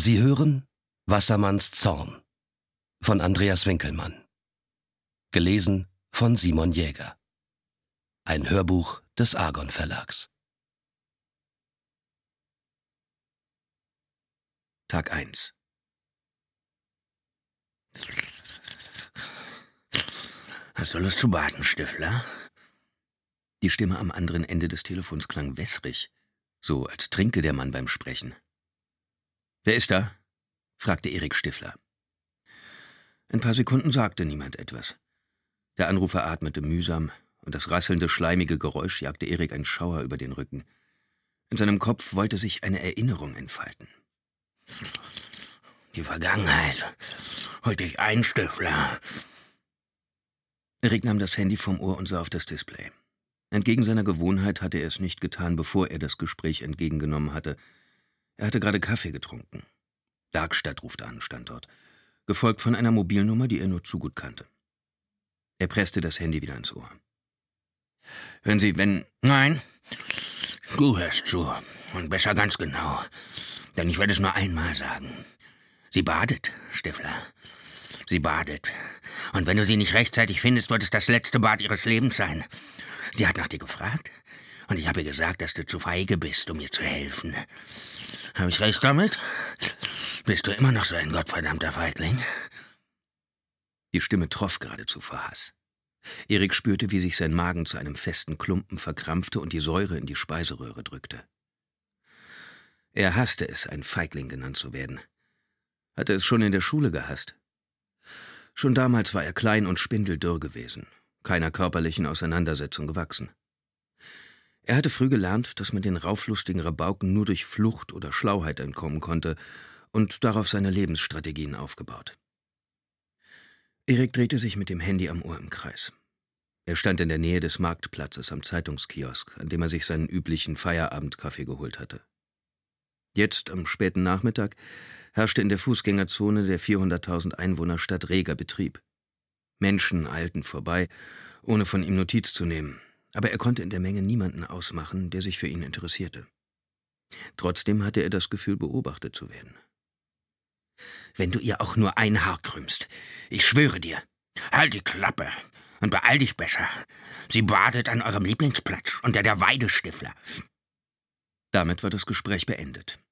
Sie hören Wassermanns Zorn von Andreas Winkelmann. Gelesen von Simon Jäger. Ein Hörbuch des Argon Verlags. Tag 1. Hast du Lust zu baden, Stifler? Die Stimme am anderen Ende des Telefons klang wässrig, so als trinke der Mann beim Sprechen. »Wer ist da?« fragte Erik Stifler. Ein paar Sekunden sagte niemand etwas. Der Anrufer atmete mühsam, und das rasselnde, schleimige Geräusch jagte Erik einen Schauer über den Rücken. In seinem Kopf wollte sich eine Erinnerung entfalten. »Die Vergangenheit holt dich ein, Stifler.« Erik nahm das Handy vom Ohr und sah auf das Display. Entgegen seiner Gewohnheit hatte er es nicht getan, bevor er das Gespräch entgegengenommen hatte. Er hatte gerade Kaffee getrunken. Dargstadt rufte an, stand dort, gefolgt von einer Mobilnummer, die er nur zu gut kannte. Er presste das Handy wieder ins Ohr. »Hören Sie, wenn...« »Nein, du hörst zu. Und besser ganz genau. Denn ich werde es nur einmal sagen. Sie badet, Stifler. Sie badet. Und wenn du sie nicht rechtzeitig findest, wird es das letzte Bad ihres Lebens sein. Sie hat nach dir gefragt. Und ich habe ihr gesagt, dass du zu feige bist, um ihr zu helfen. Habe ich recht damit? Bist du immer noch so ein gottverdammter Feigling?« Die Stimme troff geradezu vor Hass. Erik spürte, wie sich sein Magen zu einem festen Klumpen verkrampfte und die Säure in die Speiseröhre drückte. Er hasste es, ein Feigling genannt zu werden. Hatte es schon in der Schule gehasst. Schon damals war er klein und spindeldürr gewesen, keiner körperlichen Auseinandersetzung gewachsen. Er hatte früh gelernt, dass man den rauflustigen Rabauken nur durch Flucht oder Schlauheit entkommen konnte und darauf seine Lebensstrategien aufgebaut. Erik drehte sich mit dem Handy am Ohr im Kreis. Er stand in der Nähe des Marktplatzes am Zeitungskiosk, an dem er sich seinen üblichen Feierabendkaffee geholt hatte. Jetzt, am späten Nachmittag, herrschte in der Fußgängerzone der 400.000 Einwohnerstadt reger Betrieb. Menschen eilten vorbei, ohne von ihm Notiz zu nehmen, aber er konnte in der Menge niemanden ausmachen, der sich für ihn interessierte. Trotzdem hatte er das Gefühl, beobachtet zu werden. »Wenn du ihr auch nur ein Haar krümmst, ich schwöre dir, halt die Klappe und beeil dich besser. Sie badet an eurem Lieblingsplatz unter der Weide, Stifler.« Damit war das Gespräch beendet.